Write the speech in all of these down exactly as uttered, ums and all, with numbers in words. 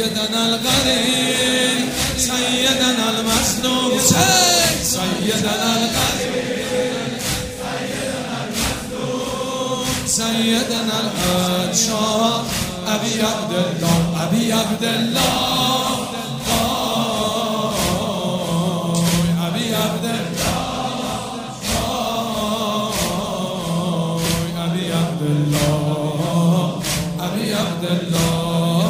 سيدنا الغريب سيدنا المظلوم سيدنا الغريب سيدنا المظلوم سيدنا الحادشاه أبي عبد الله أبي عبد الله أبي عبد الله أبي عبد الله أبي عبد الله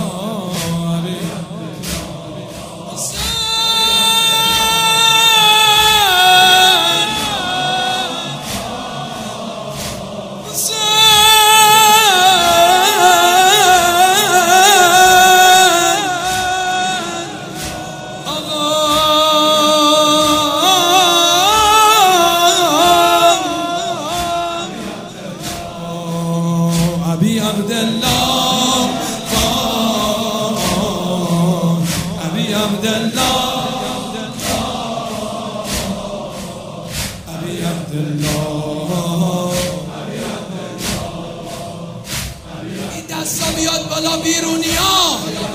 أبي عبد الله أبي عبد الله أبي عبد الله این دستا بیاد بالا بیرونیا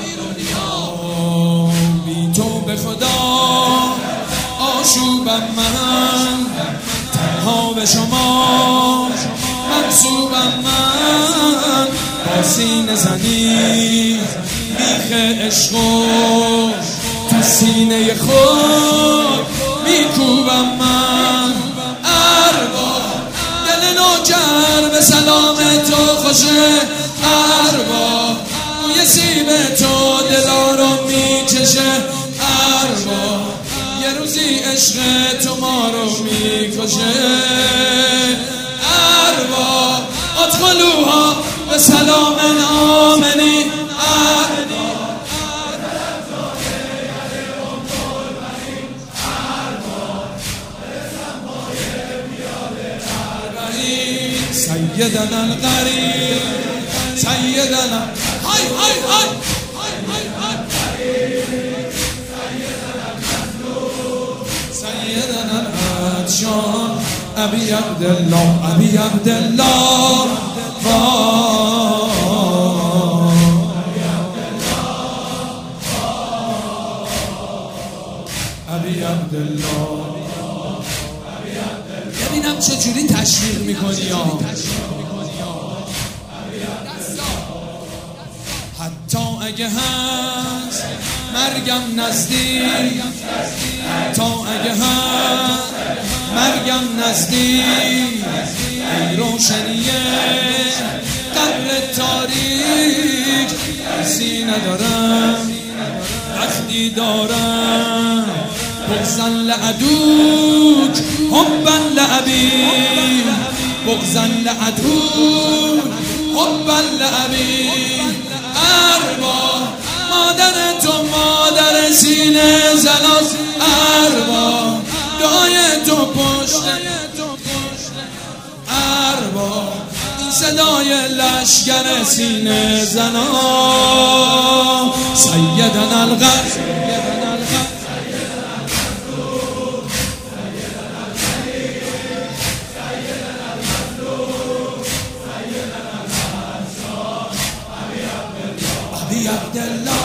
بی تو به خدا آشوبم من تنها به شما منصوبم من با سینه زنی بیخ عشقو تو سینه خود میکوبم من اربا دل نوکر به سلام تو خوشه اربا بوی سیب تو دلا رو میکشه اربا یه روزی عشق تو ما رو میکشه اربا ادخلوها به سلام آمنی اربا سیدنا الغریب سیدنا های های های سيدنا الحادشاه أبي عبد الله أبي عبد الله أبي عبد الله ببینم چجوری تشویق میکنی یا حتی اگه هست مرگم نزدیک حتی اگه هست مرگم نزدیک ای روشنیه قبر تاریک کسی ندارم وقتی دارم بغضا لعدوک حبا لعبی بغضا لعدوک حبا لعبی اربا مادر تو مادر سینه زناز اربا دعای تو پشت اربا این صدای لشگر سینه زنا سیدنا الغریب أبي عبد الله